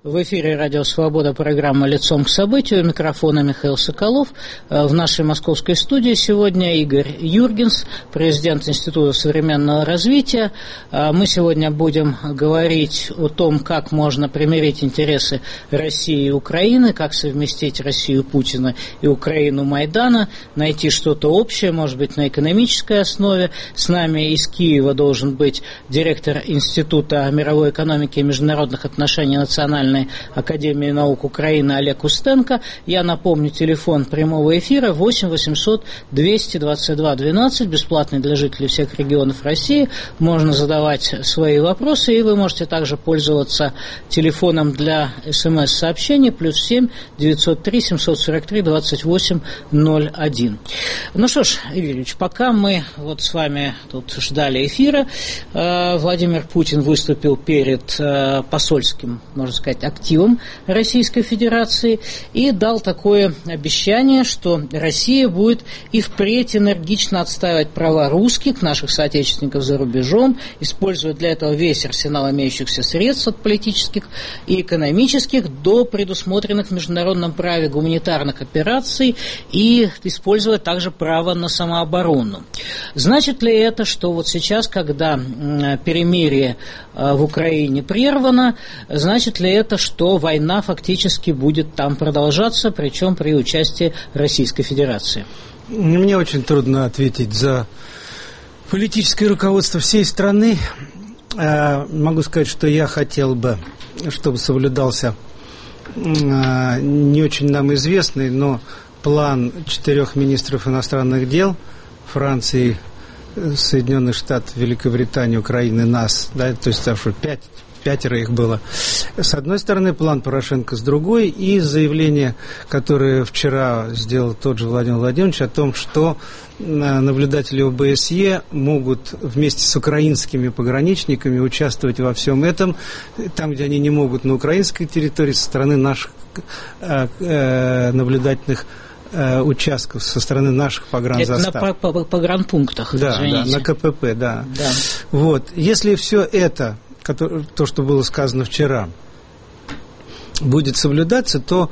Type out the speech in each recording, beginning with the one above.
В эфире «Радио Свобода», программа «Лицом к событию». У микрофона Михаил Соколов. В нашей московской студии сегодня Игорь Юргенс, президент Института современного развития. Мы сегодня будем говорить о том, как можно примирить интересы России и Украины, как совместить Россию Путина и Украину Майдана, найти что-то общее, может быть, на экономической основе. С нами из Киева должен быть директор Института мировой экономики и международных отношений Национальной Академии наук Украины Олег Устенко. Я напомню, телефон прямого эфира 8 800 222 12, бесплатный для жителей всех регионов России. Можно задавать свои вопросы, и вы можете также пользоваться телефоном для СМС-сообщений +7 903 743 28 01. Ну что ж, Игорь Ильич, пока мы вот с вами тут ждали эфира, Владимир Путин выступил перед посольским, можно сказать, активом Российской Федерации и дал такое обещание, что Россия будет и впредь энергично отстаивать права русских, наших соотечественников за рубежом, используя для этого весь арсенал имеющихся средств от политических и экономических до предусмотренных в международном праве гуманитарных операций и используя также право на самооборону. Значит ли это, что вот сейчас, когда перемирие в Украине прервано, значит ли это, что война фактически будет там продолжаться, причем при участии Российской Федерации? Мне очень трудно ответить за политическое руководство всей страны. Могу сказать, что я хотел бы, чтобы соблюдался не очень нам известный, но план 4 министров иностранных дел Франции, Соединенных Штатов, Великобритании, Украины, нас, да, то есть там, что 5 их было. С одной стороны, план Порошенко, с другой, и заявление, которое вчера сделал тот же Владимир Владимирович о том, что наблюдатели ОБСЕ могут вместе с украинскими пограничниками участвовать во всем этом, там, где они не могут на украинской территории, со стороны наших наблюдательных участков, со стороны наших погранзастав. Это на погранпунктах, да, извините. Да, на КПП, да. Вот. Если все это, то, что было сказано вчера, будет соблюдаться, то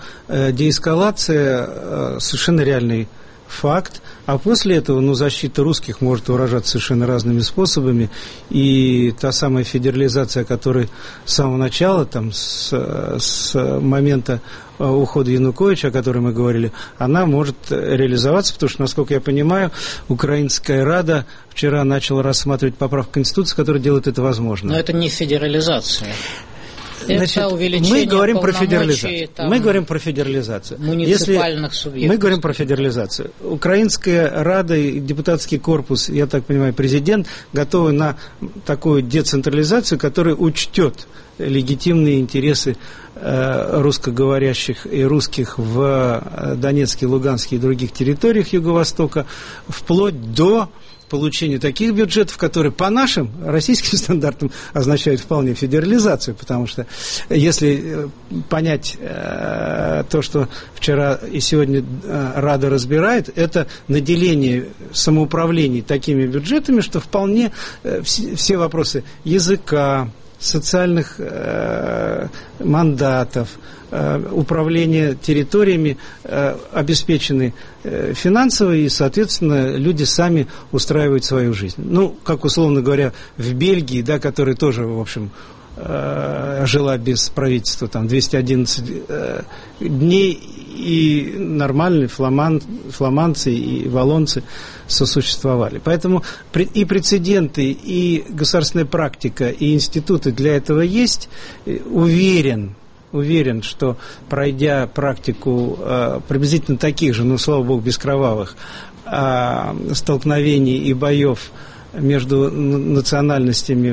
деэскалация совершенно реальный факт, а после этого, защита русских может выражаться совершенно разными способами, и та самая федерализация, о которой с самого начала, там, с момента ухода Януковича, о которой мы говорили, она может реализоваться, потому что, насколько я понимаю, Украинская Рада вчера начала рассматривать поправку в Конституцию, которая делает это возможно. Но это не федерализация. Значит, мы говорим про федерализацию. Мы говорим про федерализацию. Муниципальных субъектов. Мы говорим про федерализацию. Украинская Рада и депутатский корпус, я так понимаю, президент, готовы на такую децентрализацию, которая учтет легитимные интересы русскоговорящих и русских в Донецке, Луганске и других территориях Юго-Востока, вплоть до получению таких бюджетов, которые по нашим российским стандартам означают вполне федерализацию, потому что если понять то, что вчера и сегодня Рада разбирает, это наделение самоуправлений такими бюджетами, что вполне все вопросы языка, социальных мандатов, управления территориями обеспечены финансово, и, соответственно, люди сами устраивают свою жизнь. Как, условно говоря, в Бельгии, да, которая тоже, в общем, жила без правительства, там, 211 дней, и нормальные фламандцы и валлонцы сосуществовали. Поэтому и прецеденты, и государственная практика, и институты для этого есть. Уверен, что, пройдя практику приблизительно таких же, слава богу, без кровавых столкновений и боев между национальностями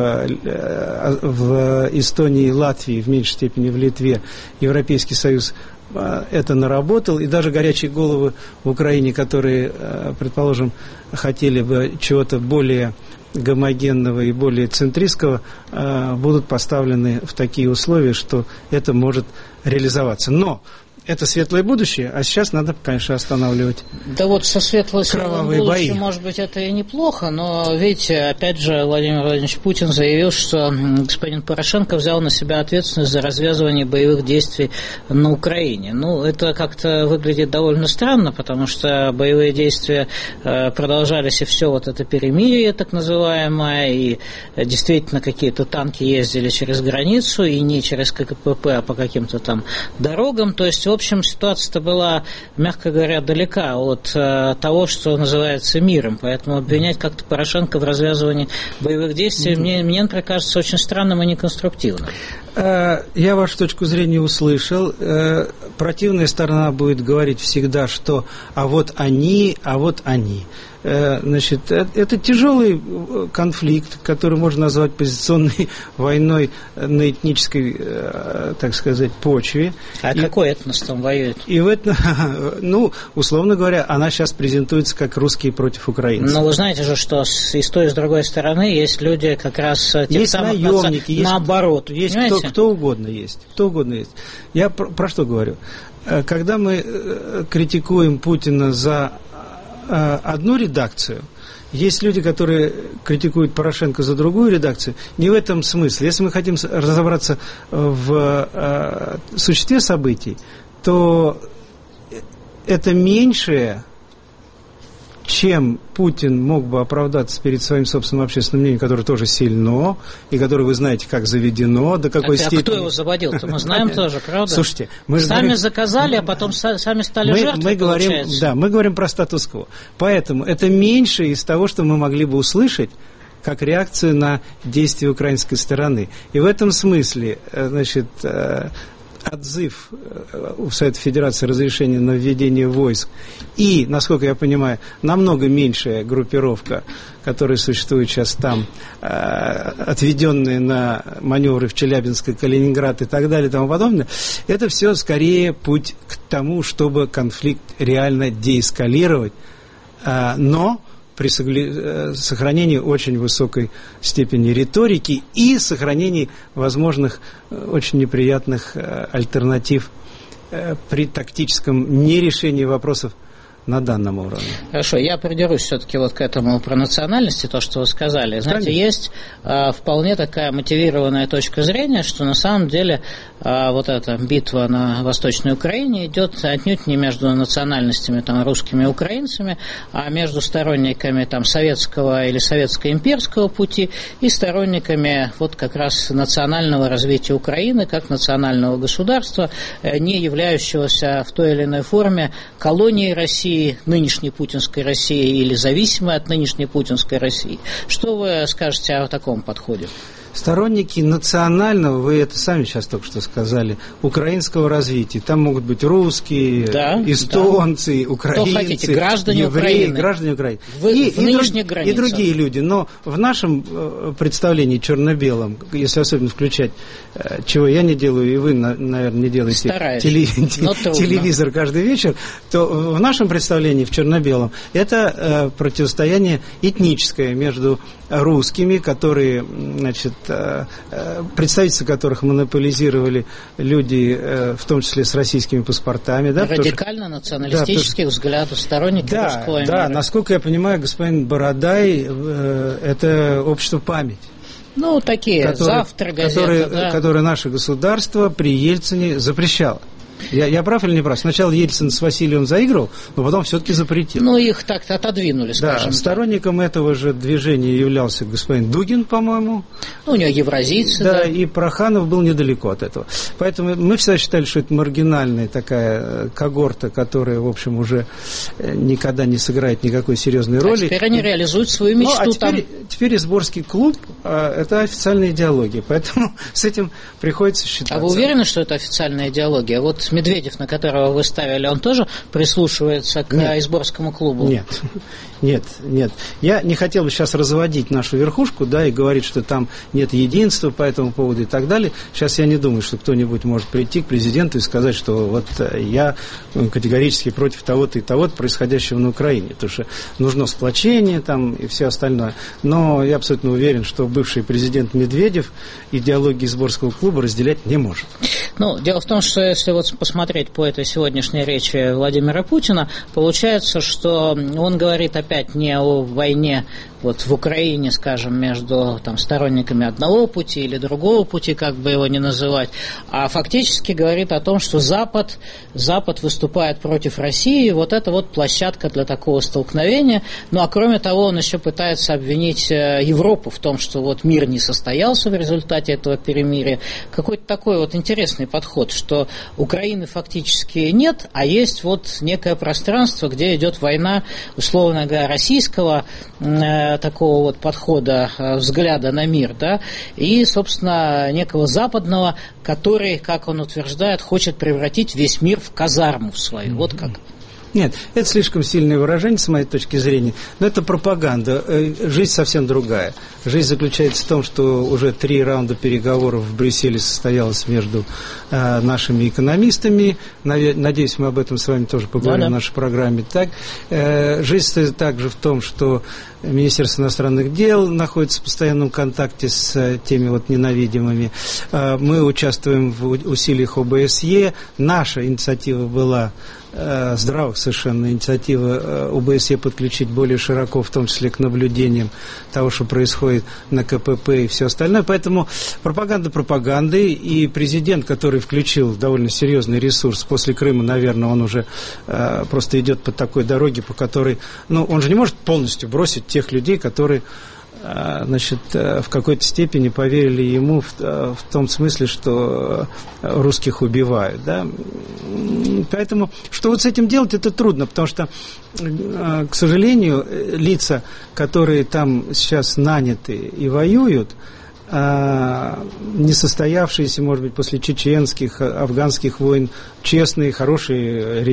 в Эстонии и Латвии, в меньшей степени в Литве, Европейский Союз это наработал, и даже горячие головы в Украине, которые, предположим, хотели бы чего-то более гомогенного и более центристского, будут поставлены в такие условия, что это может реализоваться. Но это светлое будущее, а сейчас надо, конечно, останавливать. Да вот со светлым будущим, бои. Может быть, это и неплохо, но, видите, опять же, Владимир Владимирович Путин заявил, что господин Порошенко взял на себя ответственность за развязывание боевых действий на Украине. Ну, это как-то выглядит довольно странно, потому что боевые действия продолжались, и все вот это перемирие, так называемое, и действительно какие-то танки ездили через границу, и не через КПП, а по каким-то там дорогам, то есть в общем, ситуация-то была, мягко говоря, далека от того, что называется миром. Поэтому обвинять как-то Порошенко в развязывании боевых действий мне, например, кажется очень странным и неконструктивным. Я вашу точку зрения услышал. Противная сторона будет говорить всегда, что «а вот они». Значит, это тяжелый конфликт, который можно назвать позиционной войной на этнической, так сказать, почве. А какой этнос там воюет? И в этом, ну, условно говоря, она сейчас презентуется как русские против украинцев. Но вы знаете же, что и с той, и с другой стороны есть люди как раз тех есть самых наемники, наоборот. Есть кто угодно есть. Кто угодно есть. Я про что говорю? Когда мы критикуем Путина за одну редакцию, есть люди, которые критикуют Порошенко за другую редакцию. Не в этом смысле. Если мы хотим разобраться в существе событий, то это меньшее, чем Путин мог бы оправдаться перед своим собственным общественным мнением, которое тоже сильно, и которое, вы знаете, как заведено, до какой степени... А кто его заводил-то? Мы знаем тоже, правда? Слушайте, мы сами заказали, а потом сами стали жертвой, получается. Да, мы говорим про статус-кво. Поэтому это меньше из того, что мы могли бы услышать, как реакцию на действия украинской стороны. И в этом смысле, значит, отзыв у Совета Федерации разрешения на введение войск и, насколько я понимаю, намного меньшая группировка, которая существует сейчас там, отведенные на маневры в Челябинск, Калининград и так далее и тому подобное, это все скорее путь к тому, чтобы конфликт реально деэскалировать, но при сохранении очень высокой степени риторики и сохранении возможных очень неприятных альтернатив при тактическом нерешении вопросов на данном уровне. Хорошо, я придерусь все-таки вот к этому про национальности, то, что вы сказали. Знаете, есть вполне такая мотивированная точка зрения, что на самом деле вот эта битва на Восточной Украине идет отнюдь не между национальностями там, русскими и украинцами, а между сторонниками там, советского или советско-имперского пути и сторонниками вот как раз национального развития Украины как национального государства, не являющегося в той или иной форме колонией России, нынешней путинской России или зависимой от нынешней путинской России. Что вы скажете о таком подходе? Сторонники национального, вы это сами сейчас только что сказали, украинского развития. Там могут быть русские, эстонцы, украинцы, кто хотите, граждане евреи, Украины. Граждане Украины. В нынешних границах. И другие люди. Но в нашем представлении черно-белом, если особенно включать, чего я не делаю, и вы, наверное, не делаете телевизор каждый вечер, то в нашем представлении в черно-белом это противостояние этническое между русскими, которые, значит, представительства которых монополизировали люди, в том числе с российскими паспортами. Да, радикально-националистических взглядов, сторонники русского мира. Да, насколько я понимаю, господин Бородай, это общество «Память». Ну, такие, «Завтра» газета, которое наше государство при Ельцине запрещало. Я прав или не прав? Сначала Ельцин с Васильевым заигрывал, но потом все-таки запретил. Ну, их так-то отодвинули, скажем. Да, сторонником этого же движения являлся господин Дугин, по-моему. Ну, у него евразийцы. Да, и Проханов был недалеко от этого. Поэтому мы всегда считали, что это маргинальная такая когорта, которая, в общем, уже никогда не сыграет никакой серьезной роли. Теперь они реализуют свою мечту теперь Изборский клуб – это официальная идеология, поэтому с этим приходится считаться. А вы уверены, что это официальная идеология? Вот Медведев, на которого вы ставили, он тоже прислушивается к Изборскому клубу? Нет. Я не хотел бы сейчас разводить нашу верхушку, да, и говорить, что там нет единства по этому поводу и так далее. Сейчас я не думаю, что кто-нибудь может прийти к президенту и сказать, что вот я категорически против того-то и того-то происходящего на Украине, потому что нужно сплочение там и все остальное. Но я абсолютно уверен, что бывший президент Медведев идеологию Изборского клуба разделять не может. Ну, дело в том, что если вот посмотреть по этой сегодняшней речи Владимира Путина, получается, что он говорит опять не о войне вот в Украине, скажем, между там сторонниками одного пути или другого пути, как бы его ни называть, а фактически говорит о том, что Запад выступает против России, вот это вот площадка для такого столкновения. Ну, а кроме того, он еще пытается обвинить Европу в том, что вот мир не состоялся в результате этого перемирия. Какой-то такой вот интересный подход, что Украины фактически нет, а есть вот некое пространство, где идет война, условно говоря, российского такого вот подхода, взгляда на мир, да, и, собственно, некого западного, который, как он утверждает, хочет превратить весь мир в казарму в свою. Вот как. Нет, это слишком сильное выражение, с моей точки зрения, но это пропаганда. Жизнь совсем другая. Жизнь заключается в том, что уже 3 раунда переговоров в Брюсселе состоялось между нашими экономистами. Надеюсь, мы об этом с вами тоже поговорим в нашей программе. Так, жизнь стоит также в том, что Министерство иностранных дел находится в постоянном контакте с теми вот ненавидимыми. Мы участвуем в усилиях ОБСЕ. Наша инициатива была здравых совершенно, инициатива ОБСЕ подключить более широко, в том числе к наблюдениям того, что происходит на КПП и все остальное. Поэтому пропаганда пропагандой, и президент, который включил довольно серьезный ресурс после Крыма, наверное, он уже просто идет по такой дороге, по которой, ну, он же не может полностью бросить тех людей, которые, значит, в какой-то степени поверили ему в том смысле, что русских убивают, да. Поэтому, что вот с этим делать, это трудно, потому что, к сожалению, лица, которые там сейчас наняты и воюют, несостоявшиеся, может быть, после чеченских, афганских войн, честные, хорошие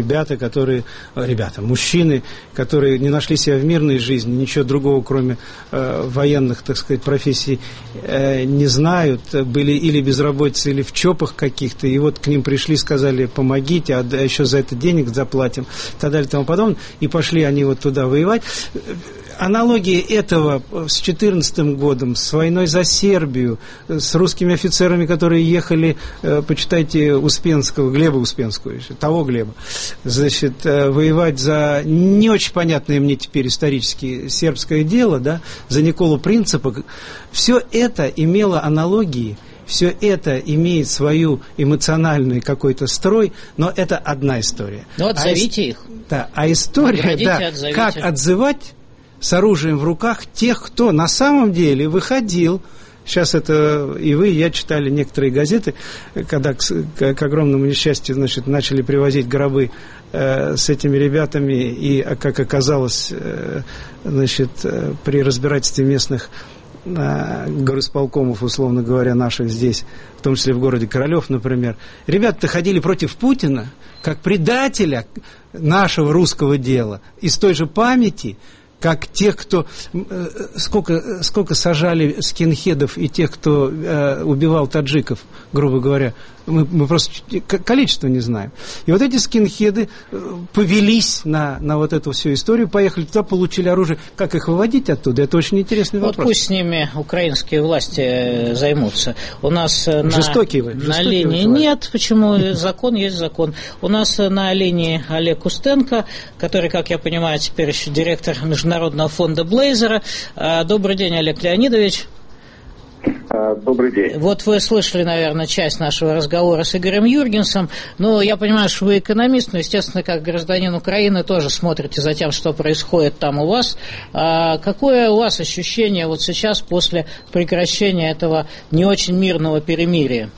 мужчины, которые не нашли себя в мирной жизни, ничего другого, кроме военных, так сказать, профессий не знают, были или безработицы, или в ЧОПах каких-то, и вот к ним пришли, сказали, помогите, а еще за это денег заплатим, и так далее, и тому подобное, и пошли они вот туда воевать. Аналогия этого с 2014 годом, с войной за Сербию, с русскими офицерами, которые ехали, почитайте Успенского, Глеба Успенского, того Глеба, значит, воевать за не очень понятное мне теперь исторически сербское дело, да, за Николу Принципа. Все это имело аналогии. Все это имеет свою эмоциональный какой-то строй, но это одна история. Ну, отзовите их. Да, а история, да, как отзывать с оружием в руках тех, кто на самом деле выходил. Сейчас это и вы, и я читали некоторые газеты, когда к огромному несчастью, значит, начали привозить гробы с этими ребятами, и, как оказалось, значит, при разбирательстве местных горосполкомов, условно говоря, наших здесь, в том числе в городе Королев, например, ребята-то ходили против Путина как предателя нашего русского дела из той же памяти, как тех, кто... Сколько сажали скинхедов и тех, кто убивал таджиков, грубо говоря. Мы просто количество не знаем. И вот эти скинхеды повелись на вот эту всю историю, поехали туда, получили оружие. Как их выводить оттуда? Это очень интересный вопрос. Вот пусть с ними украинские власти займутся. У нас на линии... Нет, почему? Закон есть закон. У нас на линии Олег Устенко, который, как я понимаю, теперь еще директор Международного фонда Блейзера. Добрый день, Олег Леонидович. Добрый день. Вот вы слышали, наверное, часть нашего разговора с Игорем Юргенсом. Ну, я понимаю, что вы экономист, но, естественно, как гражданин Украины тоже смотрите за тем, что происходит там у вас. Какое у вас ощущение вот сейчас после прекращения этого не очень мирного перемирия?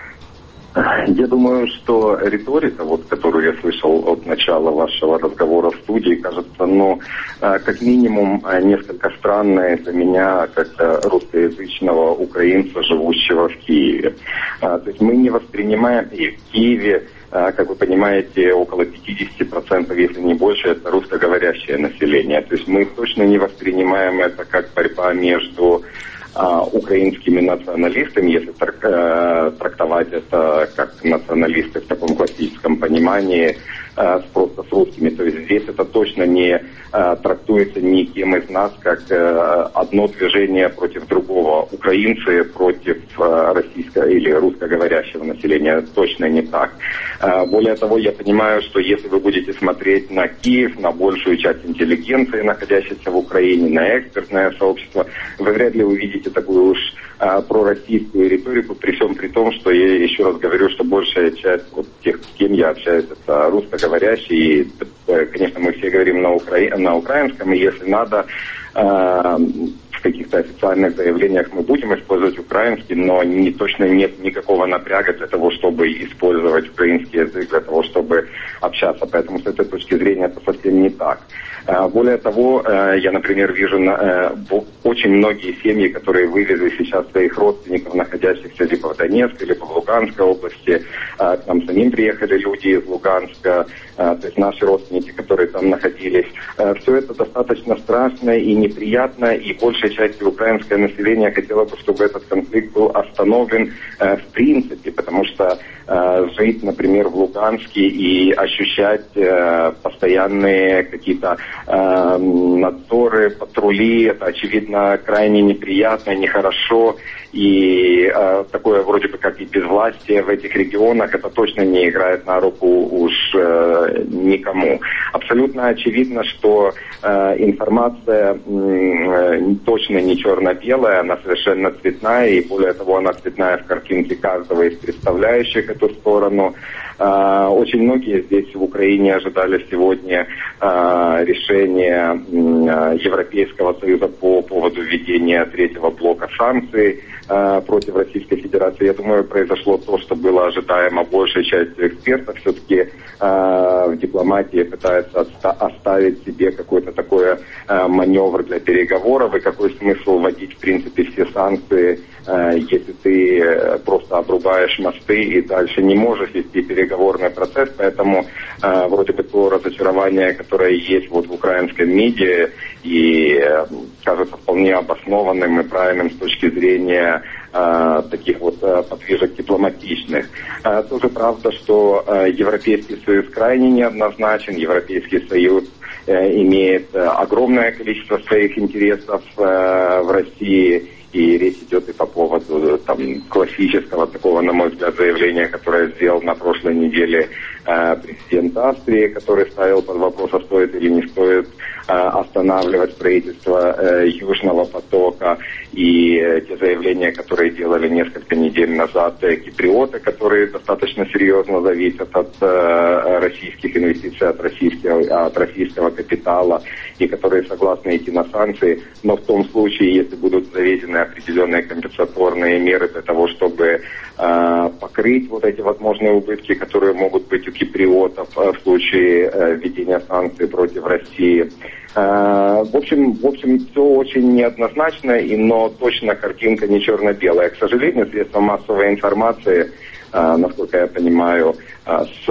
Я думаю, что риторика, вот, которую я слышал от начала вашего разговора в студии, кажется, как минимум несколько странной для меня, как русскоязычного украинца, живущего в Киеве. То есть мы не воспринимаем, и в Киеве, как вы понимаете, около 50%, если не больше, это русскоговорящее население. То есть мы точно не воспринимаем это как борьба между украинскими националистами, если трактовать это как националисты в таком классическом понимании, просто с русскими. То есть здесь это точно не трактуется никем из нас как одно движение против другого. Украинцы против российского или русскоговорящего населения. Точно не так. Более того, я понимаю, что если вы будете смотреть на Киев, на большую часть интеллигенции, находящейся в Украине, на экспертное сообщество, вы вряд ли увидите такую уж пророссийскую риторику, при всем при том, что я еще раз говорю, что большая часть вот тех, с кем я общаюсь, это русскоговорящие, и, конечно, мы все говорим на украинском, и если надо, в каких-то официальных заявлениях мы будем использовать украинский, но точно нет никакого напряга для того, чтобы использовать украинский язык, для того, чтобы общаться. Поэтому с этой точки зрения это совсем не так. Более того, я, например, вижу очень многие семьи, которые вывезли сейчас своих родственников, находящихся либо в Донецкой, либо в Луганской области. К нам самим приехали люди из Луганска, то есть наши родственники, которые там находились. Все это достаточно страшно и неприятно, и большей части украинское население хотело бы, чтобы этот конфликт был остановлен в принципе, потому что жить, например, в Луганске и ощущать постоянные какие-то надзоры, патрули, это, очевидно, крайне неприятно, нехорошо, и такое вроде бы как и безвластие в этих регионах, это точно не играет на руку уж никому. Абсолютно очевидно, что информация точно не черно-белая, она совершенно цветная, и более того, она цветная в картинке каждого из представляющих эту сторону. Очень многие здесь в Украине ожидали сегодня решения Европейского Союза по поводу введения третьего блока санкций против Российской Федерации. Я думаю, произошло то, что было ожидаемо большей частью экспертов. Все-таки в дипломатии пытаются оставить себе какой-то такой маневр для переговоров, и какой смысл вводить, в принципе, все санкции, если ты просто обрубаешь мосты и дальше не можешь вести переговорный процесс. Поэтому вроде бы то разочарование, которое есть вот в украинском МИДе, и кажется вполне обоснованным и правильным с точки зрения таких вот подвижек дипломатичных. Тоже правда, что Европейский Союз крайне неоднозначен. Европейский Союз имеет огромное количество своих интересов в России, и речь идет и по поводу там классического такого, на мой взгляд, заявления, которое сделал на прошлой неделе президент Австрии, который ставил под вопрос, а стоит или не стоит останавливать строительство Южного потока, и те заявления, которые делали несколько недель назад киприоты, которые достаточно серьезно зависят от российских инвестиций, от российского капитала, и которые согласны идти на санкции, но в том случае, если будут заведены определенные компенсаторные меры для того, чтобы покрыть вот эти возможные убытки, которые могут быть у киприотов в случае введения санкций против России. В общем, все очень неоднозначно, но точно картинка не черно-белая. К сожалению, средства массовой информации, насколько я понимаю, со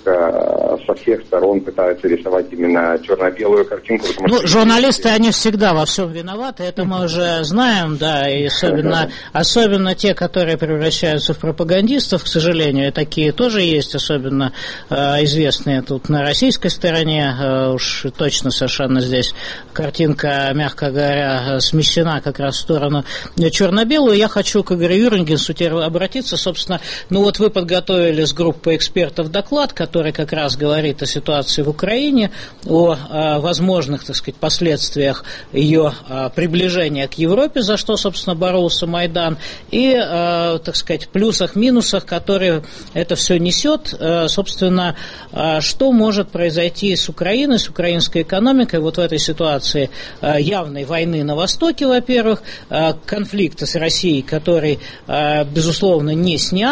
всех сторон пытаются рисовать именно черно-белую картинку. Журналисты, они всегда во всем виноваты, это мы уже знаем, да, и особенно те, которые превращаются в пропагандистов, к сожалению, и такие тоже есть, особенно известные тут на российской стороне, уж точно совершенно здесь картинка, мягко говоря, смещена как раз в сторону черно-белую. Я хочу к Игорю Юргенсу обратиться, собственно, вот вы подготовили с группой экспертов доклад, который как раз говорит о ситуации в Украине, о возможных, так сказать, последствиях ее приближения к Европе, за что, собственно, боролся Майдан, и, так сказать, плюсах, минусах, которые это все несет, собственно, что может произойти с Украиной, с украинской экономикой вот в этой ситуации явной войны на Востоке, во-первых, конфликта с Россией, который, безусловно, не снят,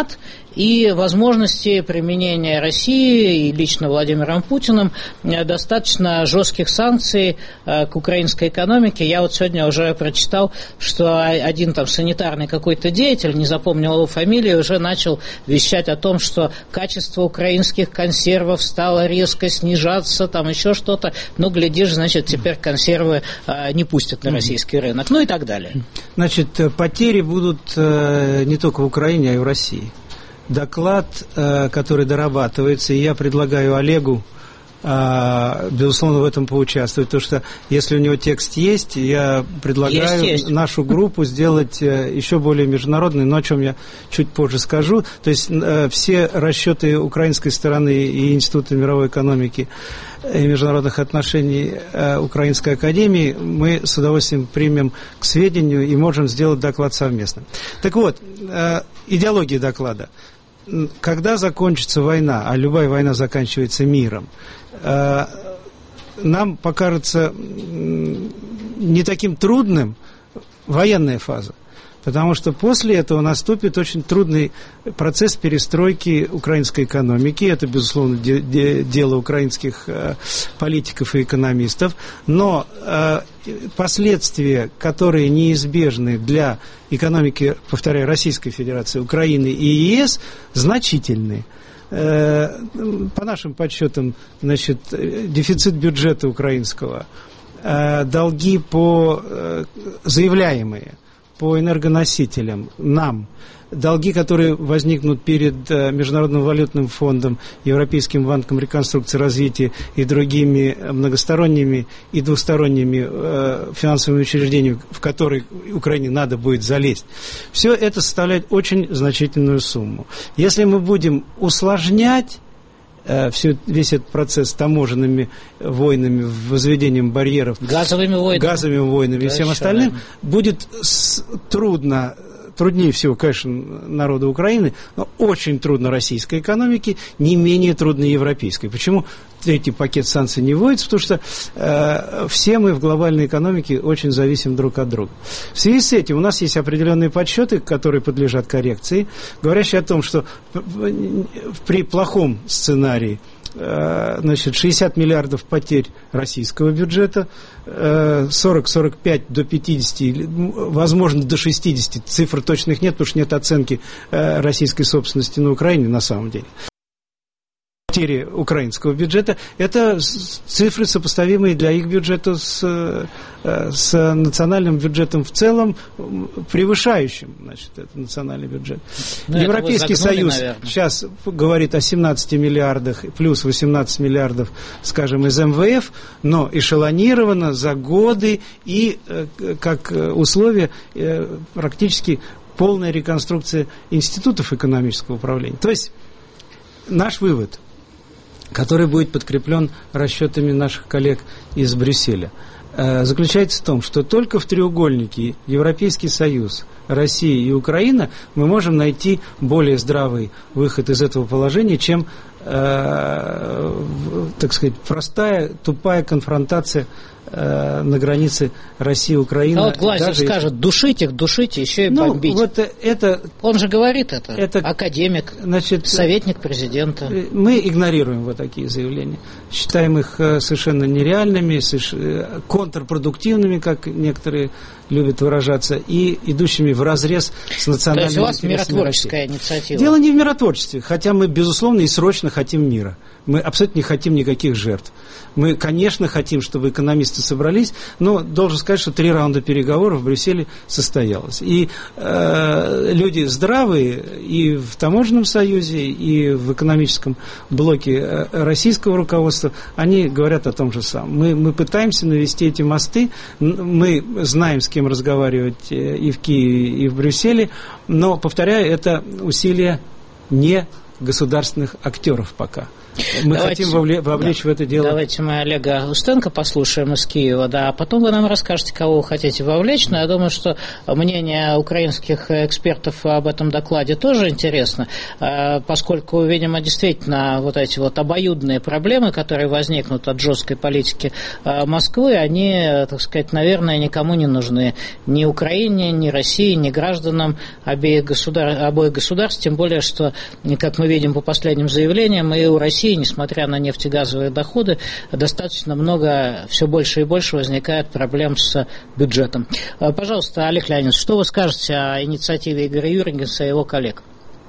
и возможности применения России и лично Владимиром Путиным достаточно жестких санкций к украинской экономике. Я вот сегодня уже прочитал, что один там санитарный какой-то деятель, не запомнил его фамилию, уже начал вещать о том, что качество украинских консервов стало резко снижаться, там еще что-то. Ну, глядишь, значит, теперь консервы не пустят на российский рынок, ну и так далее. Значит, потери будут не только в Украине, а и в России. Доклад, который дорабатывается, и я предлагаю Олегу, безусловно, в этом поучаствовать, потому что если у него текст есть, я предлагаю нашу группу сделать еще более международной, но о чем я чуть позже скажу. То есть все расчеты украинской стороны и Института мировой экономики и международных отношений Украинской академии мы с удовольствием примем к сведению и можем сделать доклад совместно. Так вот, идеология доклада. Когда закончится война, а любая война заканчивается миром, нам покажется не таким трудным военная фаза. Потому что после этого наступит очень трудный процесс перестройки украинской экономики. Это, безусловно, дело украинских политиков и экономистов. Но последствия, которые неизбежны для экономики, повторяю, Российской Федерации, Украины и ЕС, значительны. По нашим подсчетам, значит, дефицит бюджета украинского, долги заявляемые по энергоносителям, нам, долги, которые возникнут перед Международным валютным фондом, Европейским банком реконструкции и развития и другими многосторонними и двусторонними финансовыми учреждениями, в которые Украине надо будет залезть. Все это составляет очень значительную сумму. Если мы будем усложнять весь этот процесс таможенными войнами, возведением барьеров, газовыми войнами и всем остальным, будет труднее всего, конечно, народу Украины, но очень трудно российской экономике, не менее трудно европейской. Почему третий пакет санкций не вводится? Потому что все мы в глобальной экономике очень зависим друг от друга. В связи с этим у нас есть определенные подсчеты, которые подлежат коррекции, говорящие о том, что при плохом сценарии, значит, 60 миллиардов потерь российского бюджета, 40-45 до 50, возможно, до 60, цифр точных нет, потому что нет оценки российской собственности на Украине на самом деле. Потери украинского бюджета, это цифры, сопоставимые для их бюджета с национальным бюджетом в целом, превышающим, значит, этот национальный бюджет. Европейский Союз сейчас говорит о 17 миллиардах плюс 18 миллиардов, скажем, из МВФ, но эшелонировано за годы и как условие практически полная реконструкция институтов экономического управления. То есть наш вывод, который будет подкреплен расчетами наших коллег из Брюсселя, заключается в том, что только в треугольнике Европейский Союз, Россия и Украина мы можем найти более здравый выход из этого положения, чем, так сказать, простая, тупая конфронтация на границе России и Украины. А вот Глазьев скажет, душить их, еще и бомбить. Вот это, он же говорит это академик, значит, советник президента. Мы игнорируем вот такие заявления. Считаем их совершенно нереальными, контрпродуктивными, как некоторые любят выражаться, и идущими вразрез с национальными интересами. То есть у вас миротворческая инициатива? Дело не в миротворчестве, хотя мы, безусловно, и срочно хотим мира. Мы абсолютно не хотим никаких жертв. Мы, конечно, хотим, чтобы экономисты собрались, но должен сказать, что 3 раунда переговоров в Брюсселе состоялось. И люди здравые и в таможенном союзе, и в экономическом блоке российского руководства, они говорят о том же самом. Мы пытаемся навести эти мосты, мы знаем, с кем разговаривать и в Киеве, и в Брюсселе, но, повторяю, это усилия не государственных актеров пока. Мы хотим вовлечь в это дело. Давайте мы Олега Устенко послушаем из Киева, а потом вы нам расскажете, кого вы хотите вовлечь. Но я думаю, что мнение украинских экспертов об этом докладе тоже интересно, поскольку, видимо, действительно вот эти вот обоюдные проблемы, которые возникнут от жесткой политики Москвы, они, так сказать, наверное, никому не нужны. Ни Украине, ни России, ни гражданам обоих государств, тем более, что, как мы видим по последним заявлениям, и у России, несмотря на нефтегазовые доходы, достаточно много, все больше и больше возникает проблем с бюджетом. Пожалуйста, Олег Леонидович, что вы скажете о инициативе Игоря Юргенса и его коллег?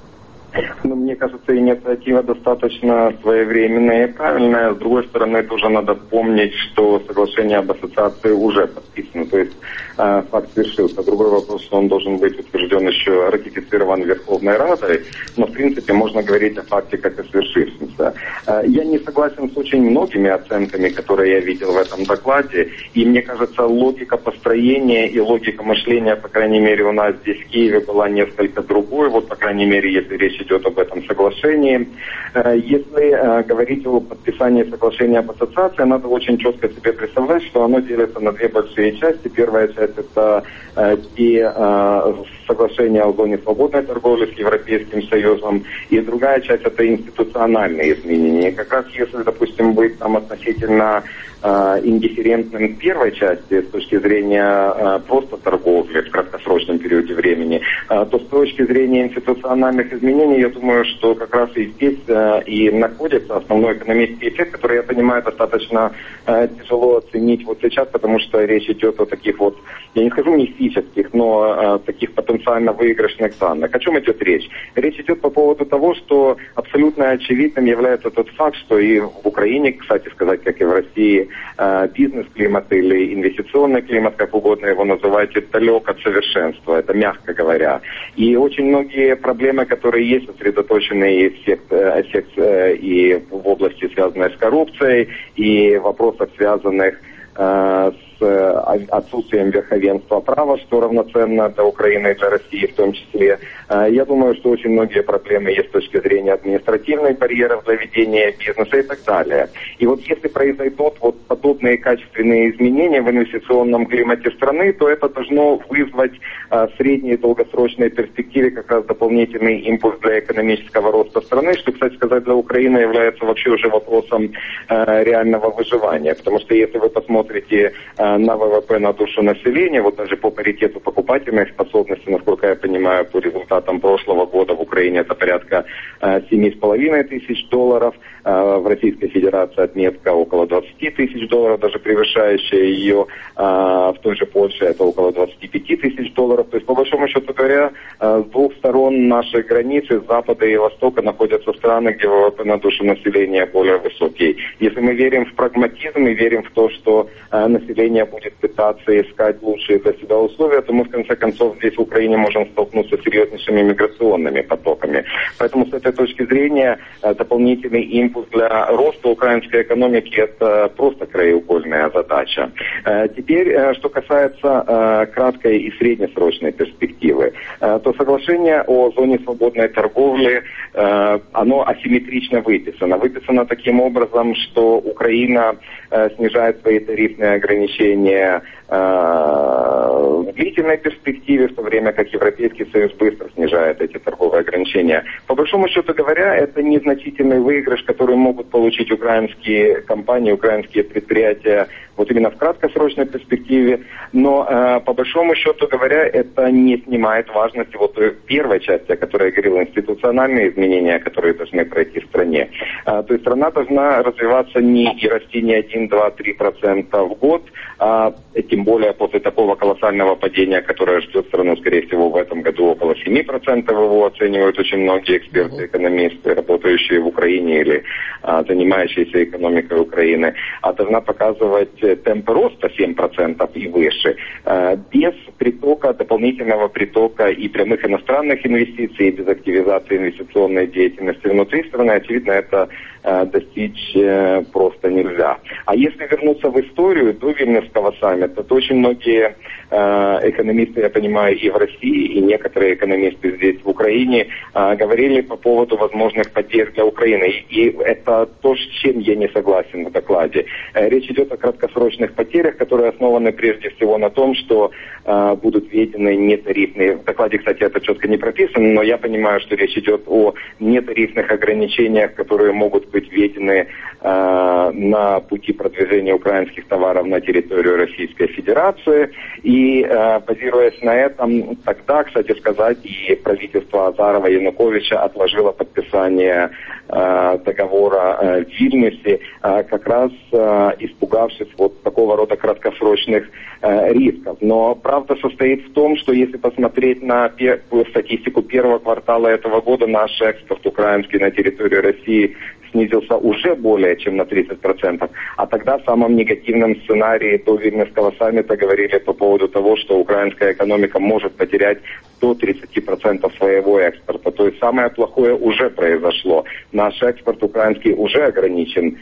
Мне кажется, инициатива достаточно своевременная и правильная. С другой стороны, тоже надо помнить, что соглашение об ассоциации уже подписано. То есть факт свершился. Другой вопрос, что он должен быть утвержден еще, ратифицирован Верховной Радой. Но, в принципе, можно говорить о факте как о свершившемся. Я не согласен с очень многими оценками, которые я видел в этом докладе. И мне кажется, логика построения и логика мышления, по крайней мере, у нас здесь в Киеве была несколько другой. Вот, по крайней мере, если речь идет об этом соглашении. Если говорить о подписании соглашения об ассоциации, надо очень четко себе представлять, что оно делится на две большие части. Первая часть — это те соглашения о зоне свободной торговли с Европейским Союзом, и другая часть — это институциональные изменения. И как раз если, допустим, быть там относительно индифферентным первой части с точки зрения просто торговли в краткосрочном периоде времени, то с точки зрения институциональных изменений, я думаю, что как раз и здесь и находится основной экономический эффект, который, я понимаю, достаточно тяжело оценить вот сейчас, потому что речь идет о таких вот, я не скажу мистических, но таких потенциально выигрышных данных. О чем идет речь? Речь идет по поводу того, что абсолютно очевидным является тот факт, что и в Украине, кстати сказать, как и в России, бизнес-климат или инвестиционный климат, как угодно его называйте, далек от совершенства, это мягко говоря. И очень многие проблемы, которые есть, сосредоточены и в области, связанной с коррупцией, и в вопросах, связанных с отсутствием верховенства права, что равноценно для Украины и для России в том числе. Я думаю, что очень многие проблемы есть с точки зрения административных барьеров для ведения бизнеса и так далее. И вот если произойдут вот подобные качественные изменения в инвестиционном климате страны, то это должно вызвать в средней и долгосрочной перспективе как раз дополнительный импульс для экономического роста страны, что, кстати сказать, для Украины является вообще уже вопросом реального выживания. Потому что если вы посмотрите на ВВП на душу населения, вот даже по паритету покупательной способности, насколько я понимаю, по результатам прошлого года в Украине это порядка 7,5 тысяч долларов, в Российской Федерации отметка около 20 тысяч долларов, даже превышающая ее, в той же Польше это около 25 тысяч долларов. То есть, по большому счету говоря, с двух сторон нашей границы, с запада и востока, находятся страны, где ВВП на душу населения более высокий. Если мы верим в прагматизм и верим в то, что население будет пытаться искать лучшие для себя условия, то мы, в конце концов, здесь в Украине можем столкнуться с серьезнейшими миграционными потоками. Поэтому с этой точки зрения дополнительный импульс для роста украинской экономики – это просто краеугольная задача. Теперь, что касается краткой и среднесрочной перспективы, то соглашение о зоне свободной торговли, оно асимметрично выписано. Выписано таким образом, что Украина снижает свои тарифные ограничения в длительной перспективе, в то время как Европейский Союз быстро снижает эти торговые ограничения. По большому счету говоря, это незначительный выигрыш, который могут получить украинские компании, украинские предприятия вот именно в краткосрочной перспективе, но по большому счету говоря, это не снимает важности вот той первой части, о которой я говорил, институциональные изменения, которые должны пройти в стране. То есть страна должна развиваться и расти не 1, 2, 3% в год, тем более после такого колоссального падения, которое ждет страну, скорее всего, в этом году около 7%, его оценивают очень многие эксперты, экономисты, работающие в Украине или занимающиеся экономикой Украины, а должна показывать темпы роста 7% и выше, без притока, дополнительного притока и прямых иностранных инвестиций, и без активизации инвестиционной деятельности внутри страны, очевидно, это достичь просто нельзя. А если вернуться в историю, историю до Вильнюсского саммита, то очень многие экономисты, я понимаю, и в России, и некоторые экономисты здесь, в Украине, говорили по поводу возможных потерь для Украины. И это то, с чем я не согласен в докладе. Речь идет о краткосрочных потерях, которые основаны прежде всего на том, что будут введены нетарифные. В докладе, кстати, это четко не прописано, но я понимаю, что речь идет о нетарифных ограничениях, которые могут быть введены на пути продвижения украинских товаров на территорию Российской Федерации. И базируясь на этом, тогда, кстати сказать, и правительство Азарова и Януковича отложило подписание договора в Вильнюсе, как раз испугавшись вот такого рода краткосрочных рисков. Но правда состоит в том, что если посмотреть на статистику первого квартала этого года, наш экспорт украинский на территорию России снизился уже более чем на 30%. А тогда в самом негативном сценарии до Вильнюсского саммита говорили по поводу того, что украинская экономика может потерять до 30% своего экспорта. То есть самое плохое уже произошло. Наш экспорт украинский уже ограничен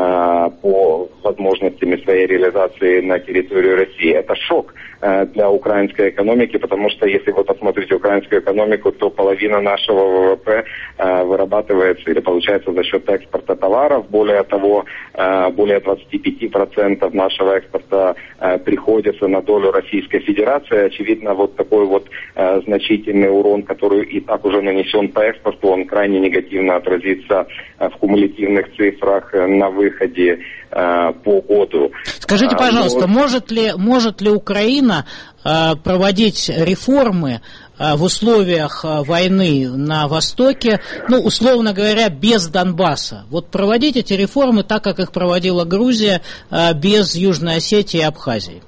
по возможностям своей реализации на территорию России. Это шок для украинской экономики, потому что если вы посмотрите украинскую экономику, то половина нашего ВВП вырабатывается или получается за счет экспорта товаров. Более того, более 25% нашего экспорта приходится на долю Российской Федерации. Очевидно, вот такой вот значительный урон, который и так уже нанесен по экспорту, он крайне негативно отразится в кумулятивных цифрах на выходе по году. Скажите, пожалуйста, может ли Украина проводить реформы в условиях войны на Востоке, условно говоря, без Донбасса? Вот проводить эти реформы так, как их проводила Грузия, без Южной Осетии и Абхазии?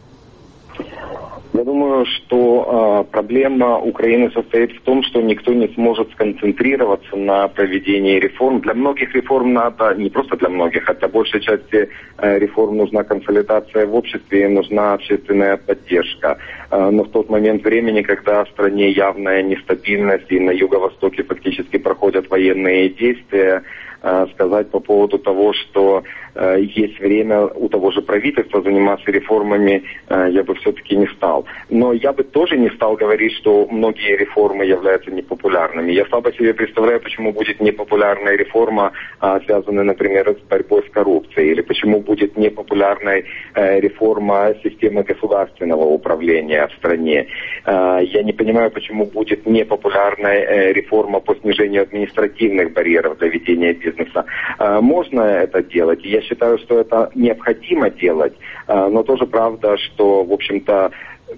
Я думаю, что проблема Украины состоит в том, что никто не сможет сконцентрироваться на проведении реформ. Для многих реформ надо, не просто для многих, а для большей части реформ нужна консолидация в обществе и нужна общественная поддержка. Но в тот момент времени, когда в стране явная нестабильность и на юго-востоке фактически проходят военные действия, сказать по поводу того, что есть время у того же правительства заниматься реформами, я бы все-таки не стал. Но я бы тоже не стал говорить, что многие реформы являются непопулярными. Я слабо себе представляю, почему будет непопулярная реформа, связанная, например, с борьбой с коррупцией, или почему будет непопулярной реформа системы государственного управления в стране. Я не понимаю, почему будет непопулярная реформа по снижению административных барьеров для ведения бизнеса. Можно это делать, и я считаю, что это необходимо делать, но тоже правда, что, в общем-то,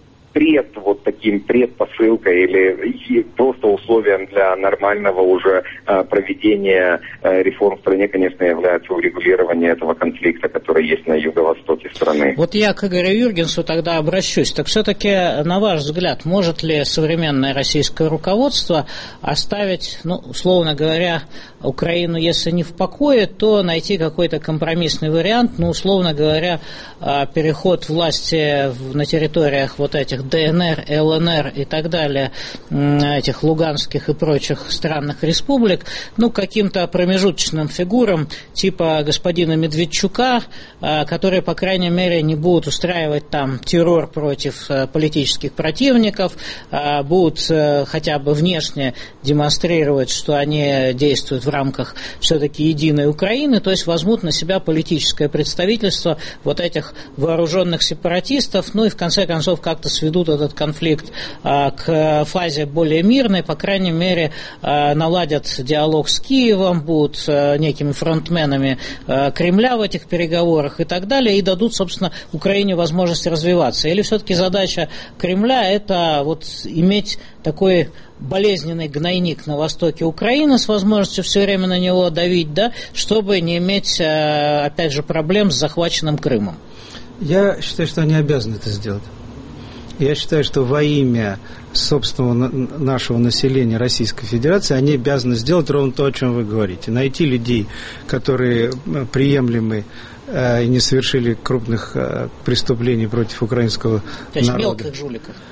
предпосылкой или просто условием для нормального уже проведения реформ в стране, конечно, является урегулирование этого конфликта, который есть на юго-востоке страны. Вот я к Игорю Юргенсу тогда обращусь. Так все-таки, на ваш взгляд, может ли современное российское руководство оставить, условно говоря, Украину, если не в покое, то найти какой-то компромиссный вариант, условно говоря, переход власти на территориях вот этих ДНР, ЛНР и так далее, этих луганских и прочих странных республик, каким-то промежуточным фигурам типа господина Медведчука, которые, по крайней мере, не будут устраивать там террор против политических противников, будут хотя бы внешне демонстрировать, что они действуют в рамках все-таки единой Украины, то есть возьмут на себя политическое представительство вот этих вооруженных сепаратистов, и в конце концов как-то сведут этот конфликт к фазе более мирной, по крайней мере, наладят диалог с Киевом, будут некими фронтменами Кремля в этих переговорах и так далее, и дадут, собственно, Украине возможность развиваться. Или все-таки задача Кремля – это иметь такой болезненный гнойник на востоке Украины с возможностью все время на него давить, чтобы не иметь, опять же, проблем с захваченным Крымом? Я считаю, что они обязаны это сделать. Я считаю, что во имя собственного нашего населения Российской Федерации они обязаны сделать ровно то, о чем вы говорите. Найти людей, которые приемлемы и не совершили крупных преступлений против украинского народа. То есть мелких жуликов.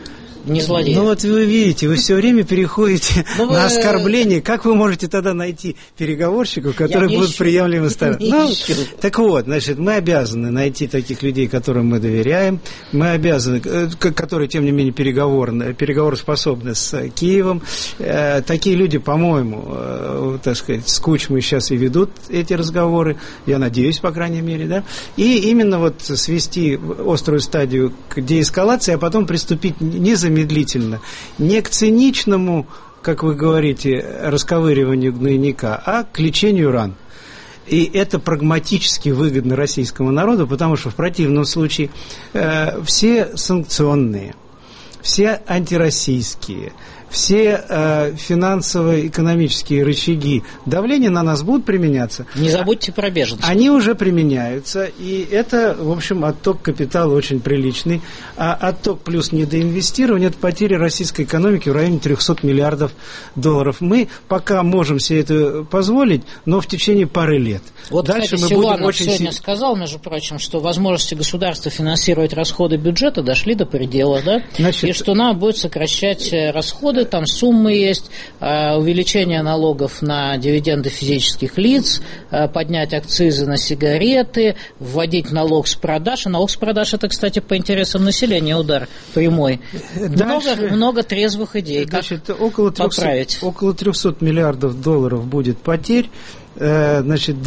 не злодеи. Ну вот вы видите, вы все время переходите на оскорбление. Как вы можете тогда найти переговорщиков, которые будут приемлемы стороны? Так вот, значит, мы обязаны найти таких людей, которым мы доверяем. Мы обязаны, которые, тем не менее, переговороспособны с Киевом. Такие люди, по-моему, так сказать, с Кучмой сейчас и ведут эти разговоры. Я надеюсь, по крайней мере, да. И именно вот свести острую стадию к деэскалации, а потом приступить незамедлительно, не к циничному, как вы говорите, расковыриванию гнойника, а к лечению ран. И это прагматически выгодно российскому народу, потому что в противном случае все санкционные, все антироссийские, все финансово-экономические рычаги давления на нас будут применяться. Не забудьте про беженцев. Они уже применяются, и это, в общем, отток капитала очень приличный. А отток плюс недоинвестирование – это потеря российской экономики в районе 300 миллиардов долларов. Мы пока можем себе это позволить, но в течение пары лет. Вот, дальше кстати, мы будем очень сегодня сказал, между прочим, что возможности государства финансировать расходы бюджета дошли до предела, да? Значит, и что нам будет сокращать расходы, там суммы есть, увеличение налогов на дивиденды физических лиц, поднять акцизы на сигареты, вводить налог с продаж. И налог с продаж – это, кстати, по интересам населения удар прямой. Много трезвых идей. Значит, около 300 миллиардов долларов будет потерь. Значит,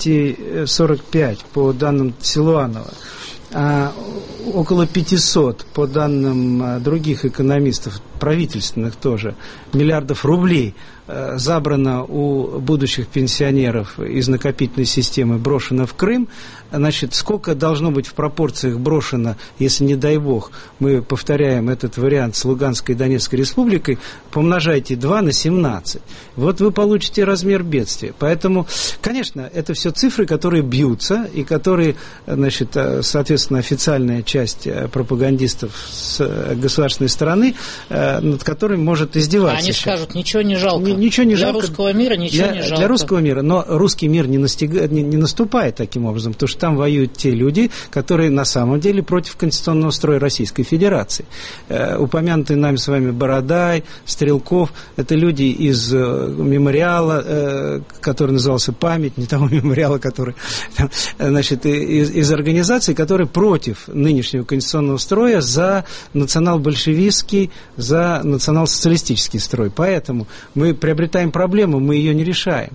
245 по данным Силуанова. Около 500, по данным других экономистов, правительственных тоже, миллиардов рублей забрано у будущих пенсионеров из накопительной системы, брошено в Крым. Значит, сколько должно быть в пропорциях брошено, если, не дай бог, мы повторяем этот вариант с Луганской и Донецкой республикой, помножайте 2 на 17. Вот вы получите размер бедствия. Поэтому, конечно, это все цифры, которые бьются, и которые, значит, соответственно, официальная часть пропагандистов с государственной стороны, над которыми может издеваться. Они скажут, ничего не жалко. Ничего не жалко. Для русского мира ничего не жалко. Для русского мира. Но русский мир не наступает таким образом, потому что там воюют те люди, которые на самом деле против конституционного строя Российской Федерации. Упомянутые нами с вами Бородай, Стрелков, это люди из мемориала, который назывался «Память», не того мемориала, который, значит, из организаций, которые против нынешнего конституционного строя, за национал-большевистский, за национал-социалистический строй. Поэтому мы приобретаем проблему, мы ее не решаем.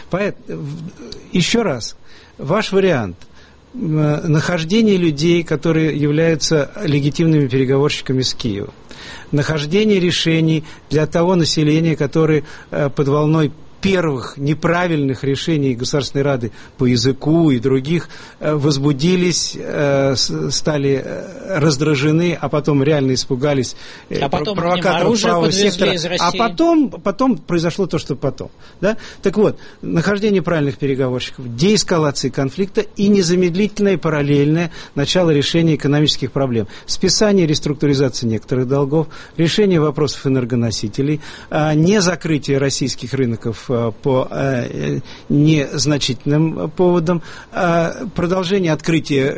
Еще раз, ваш вариант – нахождение людей, которые являются легитимными переговорщиками с Киевом, нахождение решений для того населения, которое под волной первых неправильных решений Государственной Рады по языку и других возбудились, стали раздражены, а потом реально испугались провокаторов правого сектора. А потом произошло то, что потом. Да? Так вот, нахождение правильных переговорщиков, деэскалации конфликта и незамедлительное параллельное начало решения экономических проблем. Списание и реструктуризация некоторых долгов, решение вопросов энергоносителей, не закрытие российских рынков по незначительным поводам, продолжение открытия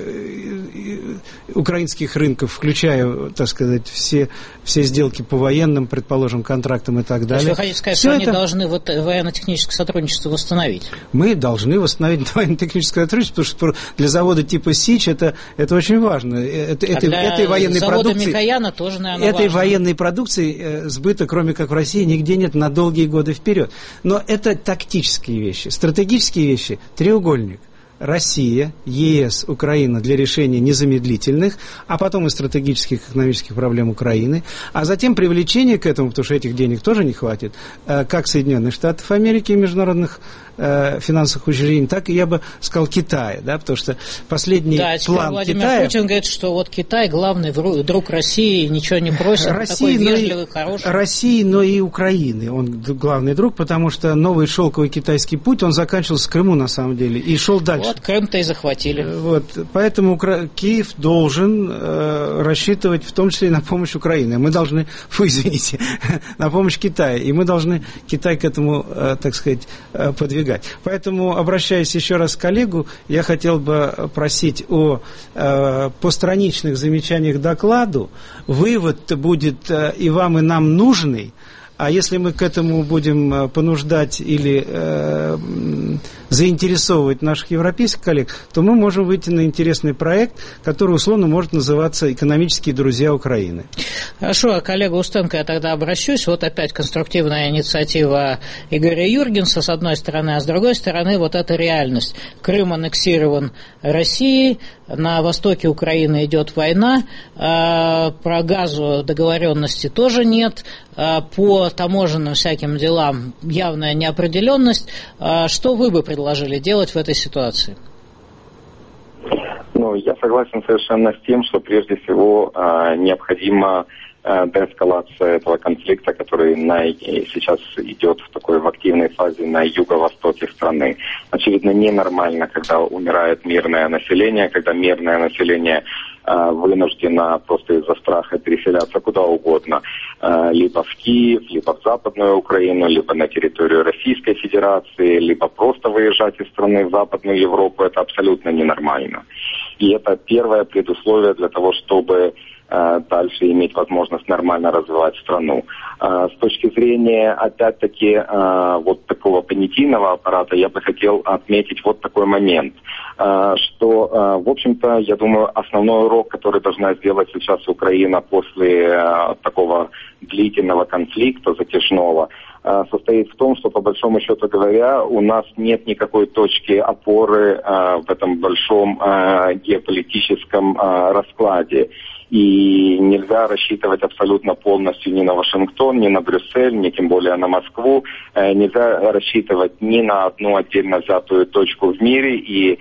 украинских рынков, включая, так сказать, все сделки по военным, предположим, контрактам и так далее. То есть вы хотите сказать, что они должны военно-техническое сотрудничество восстановить? Мы должны восстановить военно-техническое сотрудничество, потому что для завода типа СИЧ это очень важно. Этой военной продукции, Микояна тоже, наверное, этой военной продукции сбыта, кроме как в России, нигде нет на долгие годы вперед. Но это тактические вещи. Стратегические вещи – треугольник. Россия, ЕС, Украина для решения незамедлительных, а потом и стратегических экономических проблем Украины, а затем привлечение к этому, потому что этих денег тоже не хватит, как Соединенных Штатов Америки и международных финансовых учреждений, так и, я бы сказал, Китая, да, потому что последний план Владимир Китая... Путин говорит, что вот Китай главный друг России, ничего не просит, такой вежливый, хороший. России, но и Украины, он главный друг, потому что новый шелковый китайский путь, он заканчивался в Крыму, на самом деле, и шел дальше. Вот, Крым-то и захватили. Вот, поэтому Киев должен рассчитывать в том числе и на помощь Украины. Мы должны, извините, на помощь Китая. И мы должны Китай к этому, так сказать, подвигать. Поэтому, обращаясь еще раз к коллегу, я хотел бы просить о постраничных замечаниях к докладу. Вывод будет и вам, и нам нужный. А если мы к этому будем понуждать или заинтересовывать наших европейских коллег, то мы можем выйти на интересный проект, который условно может называться «Экономические друзья Украины». Хорошо, коллега Устенко, я тогда обращусь. Вот опять конструктивная инициатива Игоря Юргенса, с одной стороны, а с другой стороны, вот эта реальность. Крым аннексирован Россией, на востоке Украины идет война, про газу договоренности тоже нет, по таможенным всяким делам явная неопределенность. Что вы бы предложили делать в этой ситуации? Ну, я согласен совершенно с тем, что прежде всего необходимо деэскалация этого конфликта, который сейчас идет в активной фазе на юго-востоке страны. Очевидно, ненормально, когда умирает мирное население, когда мирное население вынуждено просто из-за страха переселяться куда угодно, либо в Киев, либо в Западную Украину, либо на территорию Российской Федерации, либо просто выезжать из страны в Западную Европу. Это абсолютно ненормально. И это первое предусловие для того, чтобы дальше иметь возможность нормально развивать страну. С точки зрения, опять-таки, вот такого понятийного аппарата, я бы хотел отметить вот такой момент, что, в общем-то, я думаю, основной урок, который должна сделать сейчас Украина после такого длительного конфликта, затяжного, состоит в том, что, по большому счету говоря, у нас нет никакой точки опоры в этом большом геополитическом раскладе. И нельзя рассчитывать абсолютно полностью ни на Вашингтон, ни на Брюссель, ни тем более на Москву. Нельзя рассчитывать ни на одну отдельно взятую точку в мире. И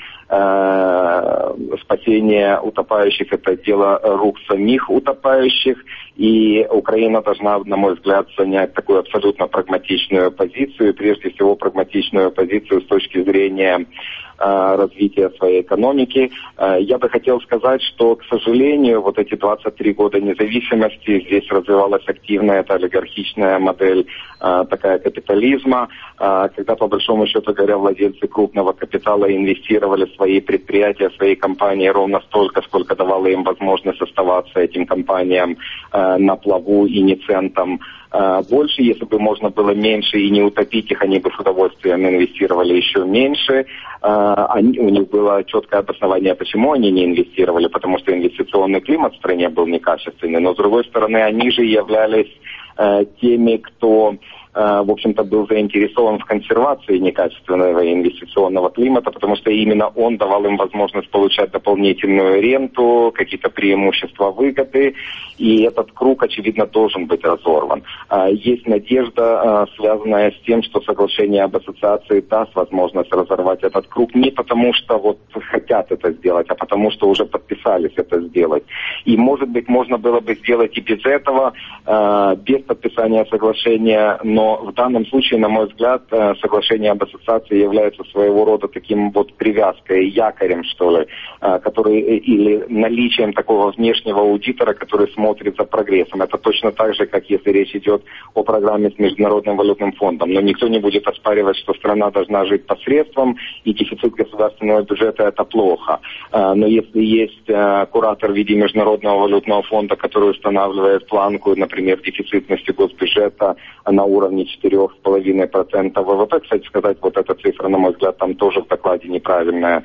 спасение утопающих – это дело рук самих утопающих. И Украина должна, на мой взгляд, занять такую абсолютно прагматичную позицию. Прежде всего, прагматичную позицию с точки зрения развития своей экономики. Я бы хотел сказать, что, к сожалению, вот эти 23 года независимости, здесь развивалась активная эта олигархичная модель такая капитализма, когда, по большому счету говоря, владельцы крупного капитала инвестировали в свои предприятия, в свои компании ровно столько, сколько давало им возможность оставаться этим компаниям на плаву и не центом больше. Если бы можно было меньше и не утопить их, они бы с удовольствием инвестировали еще меньше. У них было четкое обоснование, почему они не инвестировали, потому что инвестиционный климат в стране был некачественный. Но, с другой стороны, они же являлись теми, кто, в общем-то, был заинтересован в консервации некачественного инвестиционного климата, потому что именно он давал им возможность получать дополнительную ренту, какие-то преимущества, выгоды, и этот круг, очевидно, должен быть разорван. Есть надежда, связанная с тем, что соглашение об ассоциации даст возможность разорвать этот круг не потому, что вот хотят это сделать, а потому, что уже подписались это сделать. И, может быть, можно было бы сделать и без этого, без подписания соглашения, но в данном случае, на мой взгляд, соглашение об ассоциации является своего рода таким вот привязкой, якорем, что ли, который, или наличием такого внешнего аудитора, который смотрит за прогрессом. Это точно так же, как если речь идет о программе с Международным валютным фондом. Но никто не будет оспаривать, что страна должна жить посредством, и дефицит государственного бюджета – это плохо. Но если есть куратор в виде Международного валютного фонда, который устанавливает планку, например, дефицитности госбюджета на уровне 4,5% ВВП. Кстати сказать, вот эта цифра, на мой взгляд, там тоже в докладе неправильная.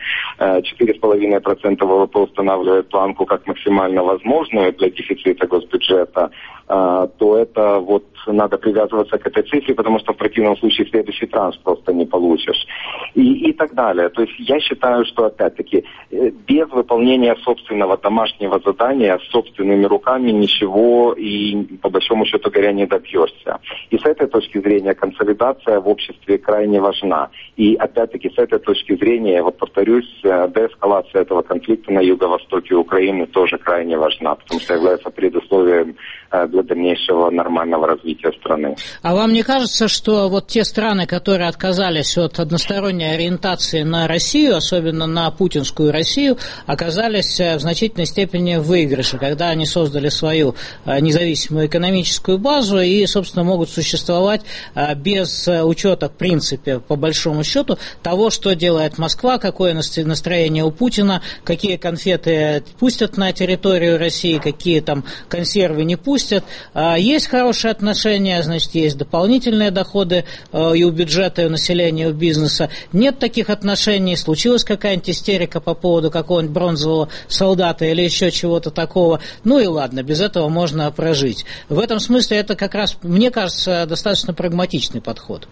4,5% ВВП устанавливает планку как максимально возможную для дефицита госбюджета, то это вот надо привязываться к этой цифре, потому что в противном случае следующий транш просто не получишь. И так далее. То есть я считаю, что, опять-таки, без выполнения собственного домашнего задания собственными руками ничего и, по большому счету говоря, не добьешься. И с этой точки зрения консолидация в обществе крайне важна. И опять-таки с этой точки зрения, вот повторюсь, деэскалация этого конфликта на юго-востоке Украины тоже крайне важна, потому что является предусловием для дальнейшего нормального развития страны. А вам не кажется, что вот те страны, которые отказались от односторонней ориентации на Россию, особенно на путинскую Россию, оказались в значительной степени в выигрыше, когда они создали свою независимую экономическую базу и, собственно, могут существовать без учета, в принципе, по большому счету, того, что делает Москва, какое настроение у Путина, какие конфеты пустят на территорию России, какие там консервы не пустят. Есть хорошие отношения, значит, есть дополнительные доходы и у бюджета, и у населения, и у бизнеса. Нет таких отношений, случилась какая-нибудь истерика по поводу какого-нибудь бронзового солдата или еще чего-то такого. Ну и ладно, без этого можно прожить. В этом смысле это как раз, мне кажется, достаточно прагматичный подход.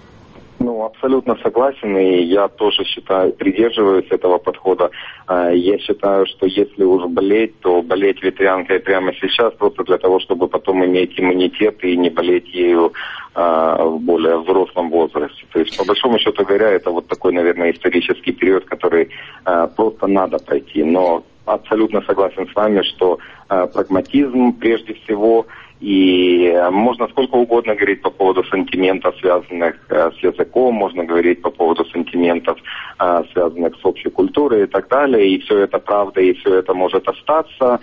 Ну, абсолютно согласен, и я тоже считаю, придерживаюсь этого подхода. Я считаю, что если уж болеть, то болеть ветрянкой прямо сейчас, просто для того, чтобы потом иметь иммунитет и не болеть ею в более взрослом возрасте. То есть, по большому счету говоря, это вот такой, наверное, исторический период, который просто надо пройти. Но абсолютно согласен с вами, что прагматизм прежде всего. И можно сколько угодно говорить по поводу сантиментов, связанных с языком, можно говорить по поводу сантиментов, связанных с общей культурой и так далее. И все это правда, и все это может остаться.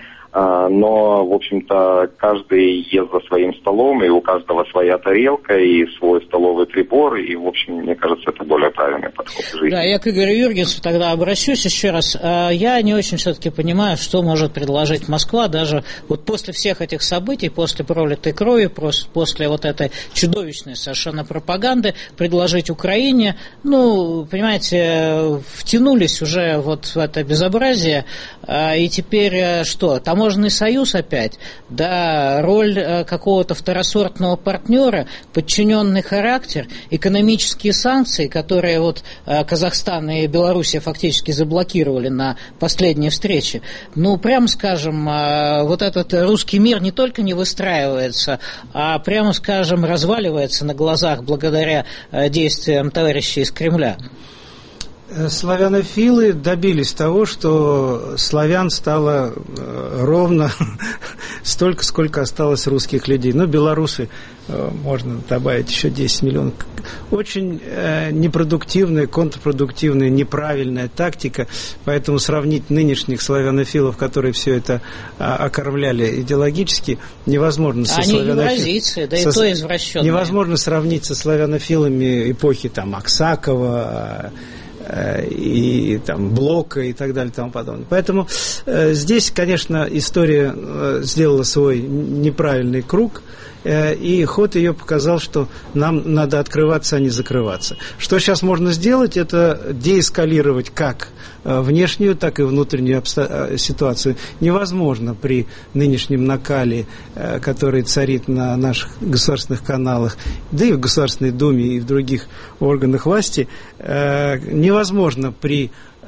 Но, в общем-то, каждый ест за своим столом, и у каждого своя тарелка, и свой столовый прибор, и, в общем, мне кажется, это более правильный подход к жизни. Да, я к Игорю Юргенсу тогда обращусь еще раз. Я не очень все-таки понимаю, что может предложить Москва, даже вот после всех этих событий, после пролитой крови, после вот этой чудовищной совершенно пропаганды, предложить Украине, ну, понимаете, втянулись уже вот в это безобразие, и теперь что, таможенный союз опять, да, роль какого-то второсортного партнера, подчиненный характер, экономические санкции, которые вот Казахстан и Белоруссия фактически заблокировали на последней встрече. Ну, прямо скажем, вот этот русский мир не только не выстраивается, а прямо скажем, разваливается на глазах благодаря действиям товарищей из Кремля. Славянофилы добились того, что славян стало ровно столько, сколько осталось русских людей. Ну, белорусы, можно добавить еще 10 миллионов. Очень непродуктивная, контрпродуктивная, неправильная тактика, поэтому сравнить нынешних славянофилов, которые все это окормляли идеологически, невозможно со славянофилами. Они евразийцы, да и то извращенные. Невозможно сравнить со славянофилами эпохи там Аксакова, и там Блока и так далее и тому подобное. Поэтому здесь, конечно, история сделала свой неправильный круг, и ход ее показал, что нам надо открываться, а не закрываться. Что сейчас можно сделать, это деэскалировать как внешнюю, так и внутреннюю ситуацию. Невозможно при нынешнем накале, который царит на наших государственных каналах, да и в Государственной Думе, и в других органах власти, невозможно при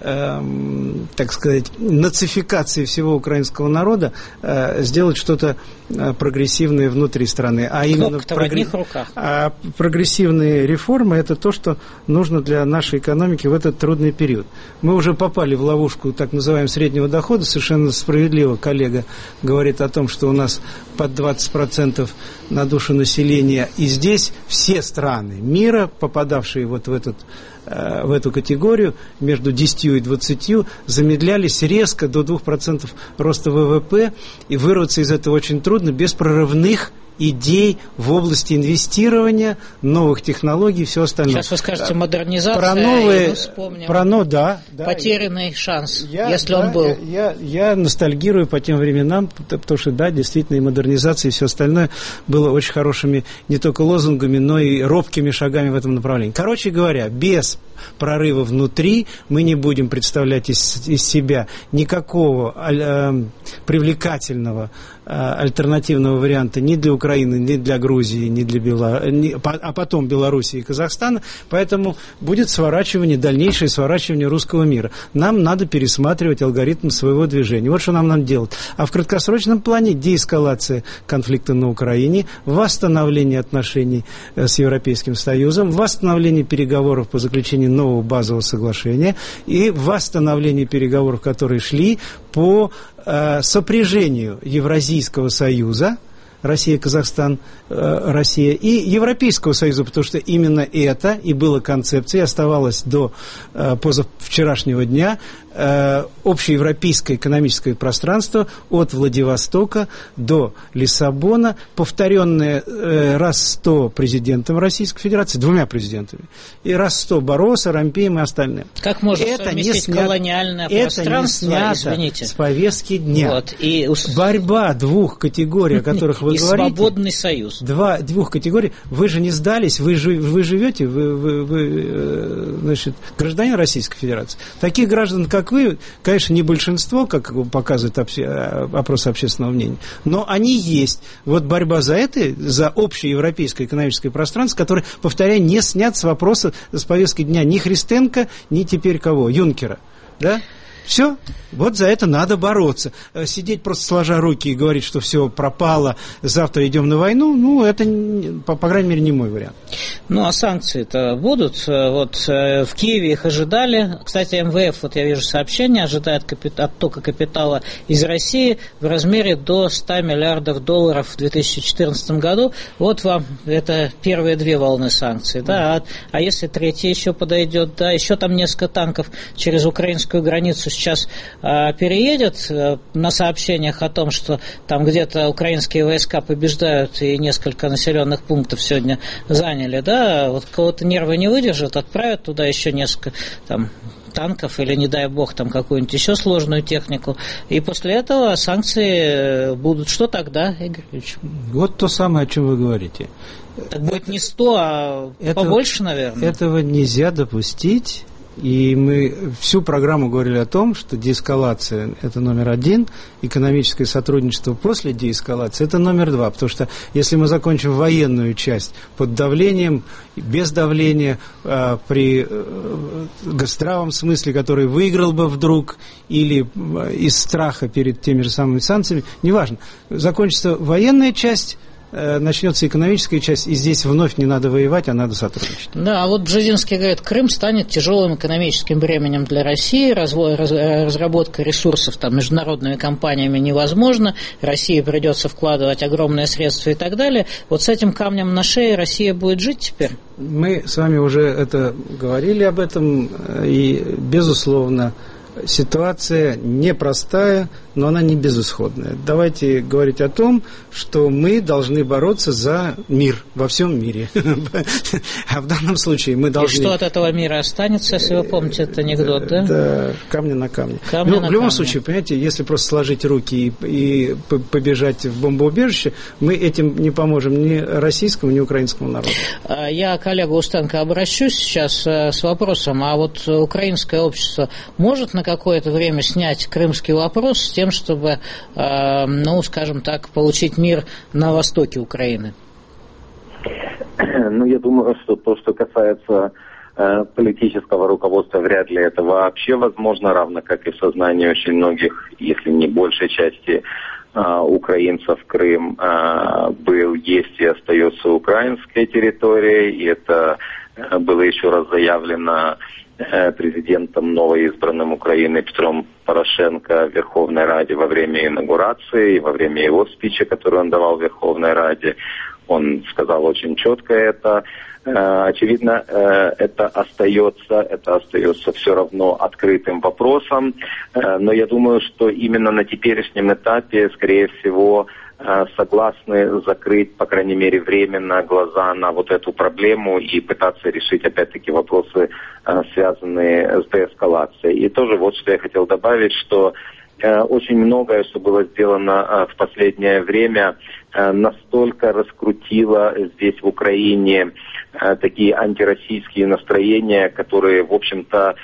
так сказать, нацификации всего украинского народа сделать что-то прогрессивное внутри страны. А именно в одних руках. А прогрессивные реформы – это то, что нужно для нашей экономики в этот трудный период. Мы уже попали в ловушку так называемого среднего дохода. Совершенно справедливо коллега говорит о том, что у нас под 20% на душу населения. И здесь все страны мира, попадавшие вот в эту категорию, между 10 и 20, замедлялись резко до 2% роста ВВП, и вырваться из этого очень трудно без прорывных идей в области инвестирования, новых технологий и все остальное. Сейчас вы скажете модернизация, про новые, и мы вспомним потерянный шанс, если он был. Я ностальгирую по тем временам, потому что, да, действительно, и модернизация, и все остальное было очень хорошими не только лозунгами, но и робкими шагами в этом направлении. Короче говоря, без прорыва внутри, мы не будем представлять из себя никакого привлекательного альтернативного варианта ни для Украины, ни для Грузии, ни для а потом Белоруссии и Казахстана. Поэтому будет дальнейшее сворачивание русского мира. Нам надо пересматривать алгоритм своего движения. Вот что нам надо делать. А в краткосрочном плане деэскалация конфликта на Украине, восстановление отношений с Европейским Союзом, восстановление переговоров по заключению нового базового соглашения и восстановление переговоров, которые шли по сопряжению Евразийского союза, Россия, Казахстан, Россия, и Европейского союза, потому что именно это и было концепцией, оставалось до позавчерашнего дня, общеевропейское экономическое пространство от Владивостока до Лиссабона, повторенное раз 100 президентом Российской Федерации, 2 президентами, и раз 100 Барроса, Ромпеем и остальным. Как можно совместить колониальное пространство, извините, с повестки дня. Вот, борьба 2 категорий, о которых вы говорите. И свободный союз. 2 категорий. Вы же не сдались, вы живете, вы значит, гражданин Российской Федерации. Таких граждан, как вы, конечно, не большинство, как показывает опрос общественного мнения, но они есть. Вот борьба за общеевропейское экономическое пространство, которое, повторяю, не снят с вопроса, с повестки дня ни Христенко, ни теперь кого? Юнкера. Да? Все, вот за это надо бороться. Сидеть просто сложа руки и говорить, что все пропало, завтра идем на войну, это, по крайней мере, не мой вариант. Ну, а санкции-то будут? Вот в Киеве их ожидали. Кстати, МВФ, вот я вижу сообщение, ожидает оттока капитала из России в размере до $100 миллиардов в 2014 году. Вот вам это первые 2 волны санкций. Да? А если 3-я еще подойдет, да, еще там несколько танков через украинскую границу сейчас переедет, на сообщениях о том, что там где-то украинские войска побеждают и несколько населенных пунктов сегодня заняли, да, вот кого-то нервы не выдержат, отправят туда еще несколько там танков или, не дай бог, там какую-нибудь еще сложную технику, и после этого санкции будут. Что тогда, Игорь Ильич? Вот то самое, о чем вы говорите. Так будет не 100, а побольше, наверное. Этого нельзя допустить. И мы всю программу говорили о том, что деэскалация – это номер 1, экономическое сотрудничество после деэскалации – это номер 2, потому что если мы закончим военную часть под давлением, без давления, при здравом смысле, который выиграл бы вдруг, или из страха перед теми же самыми санкциями, неважно, закончится военная часть, начнется экономическая часть, и здесь вновь не надо воевать, а надо сотрудничать. Да, а вот Бжезинский говорит, Крым станет тяжелым экономическим бременем для России, разработка ресурсов там международными компаниями невозможна, России придется вкладывать огромные средства и так далее. Вот с этим камнем на шее Россия будет жить теперь? Мы с вами уже говорили об этом, и, безусловно, ситуация непростая, но она не безысходная. Давайте говорить о том, что мы должны бороться за мир во всем мире. А в данном случае мы должны... И что от этого мира останется, если вы помните этот анекдот, да? Да, камня на камне. В любом случае, понимаете, если просто сложить руки и побежать в бомбоубежище, мы этим не поможем ни российскому, ни украинскому народу. Я к Олегу Устенко обращусь сейчас с вопросом, а вот украинское общество может на какое-то время снять крымский вопрос с тем, чтобы, скажем так, получить мир на востоке Украины? Я думаю, что то, что касается политического руководства, вряд ли это вообще возможно, равно как и в сознании очень многих, если не большей части украинцев, Крым был, есть и остается украинской территорией, и это было еще раз заявлено президентом новоизбранным Украины Петром Порошенко в Верховной Раде во время инаугурации и во время его спича, который он давал в Верховной Раде. Он сказал очень четко это. Очевидно, это остается все равно открытым вопросом. Но я думаю, что именно на теперешнем этапе, скорее всего, согласны закрыть, по крайней мере, временно глаза на вот эту проблему и пытаться решить, опять-таки, вопросы, связанные с деэскалацией. И тоже вот что я хотел добавить, что очень многое, что было сделано в последнее время, настолько раскрутило здесь в Украине такие антироссийские настроения, которые, в общем-то,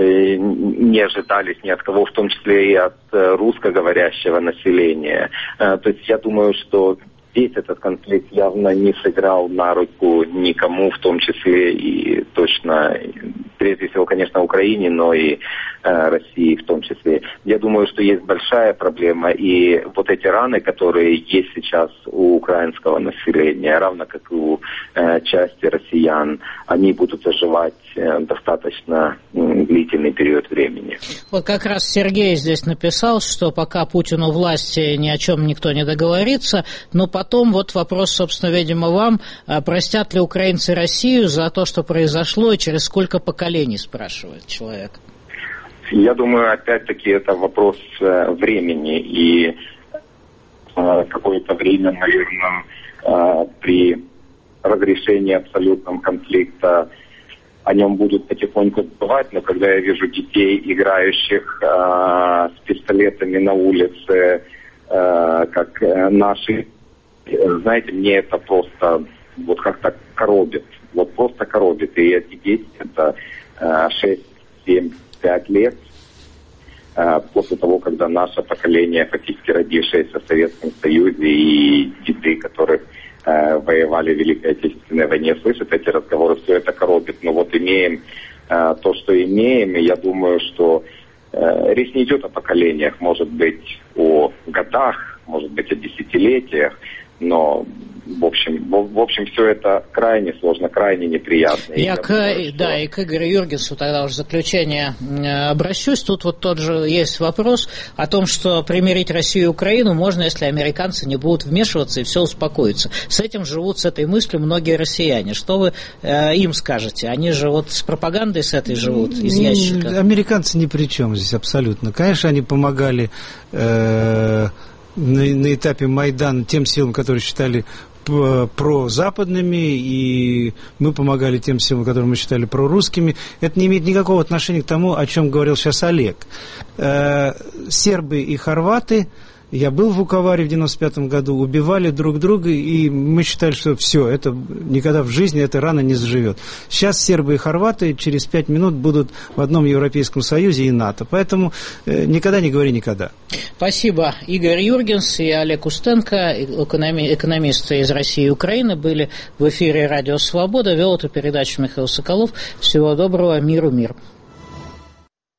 не ожидались ни от кого, в том числе и от русскоговорящего населения. То есть я думаю, что здесь этот конфликт явно не сыграл на руку никому, в том числе и точно, прежде всего, конечно, Украине, но и России в том числе. Я думаю, что есть большая проблема, и вот эти раны, которые есть сейчас у украинского населения, равно как и у части россиян, они будут заживать достаточно длительный период времени. Вот как раз Сергей здесь написал, что пока Путин у власти ни о чем никто не договорится, но потом вот вопрос, собственно, видимо, вам. Простят ли украинцы Россию за то, что произошло, и через сколько поколений, спрашивает человек? Я думаю, опять-таки, это вопрос времени, и какое-то время, наверное, при разрешении абсолютного конфликта о нем будут потихоньку забывать, но когда я вижу детей, играющих с пистолетами на улице, как наши, знаете, мне это просто вот как-то коробит, вот просто коробит. И эти дети, это 6, 7, 5 лет, после того, когда наше поколение, фактически родившееся в Советском Союзе, и деды, которых воевали в Великой Отечественной войне, слышат эти разговоры, все это коробит. Но вот имеем то, что имеем, и я думаю, что речь не идет о поколениях, может быть, о годах, может быть, о десятилетиях, но в общем, все это крайне сложно, крайне неприятно. И к Игорю Юргенсу тогда уже в заключение обращусь. Тут вот тот же есть вопрос о том, что примирить Россию и Украину можно, если американцы не будут вмешиваться и все успокоится. С этим живут, с этой мыслью многие россияне. Что вы им скажете? Они же вот с пропагандой с этой живут, из ящика. Американцы ни при чем здесь абсолютно. Конечно, они помогали на этапе Майдана тем силам, которые считали прозападными, и мы помогали тем силам, которые мы считали прорусскими. Это не имеет никакого отношения к тому, о чем говорил сейчас Олег. Сербы и хорваты, я был в Вуковаре в 95 году, убивали друг друга, и мы считали, что все, это никогда в жизни эта рана не заживет. Сейчас сербы и хорваты через 5 минут будут в одном Европейском Союзе и НАТО. Поэтому никогда не говори никогда. Спасибо. Игорь Юргенс и Олег Устенко, экономисты из России и Украины, были в эфире «Радио Свобода». Вел эту передачу Михаил Соколов. Всего доброго, миру, мир.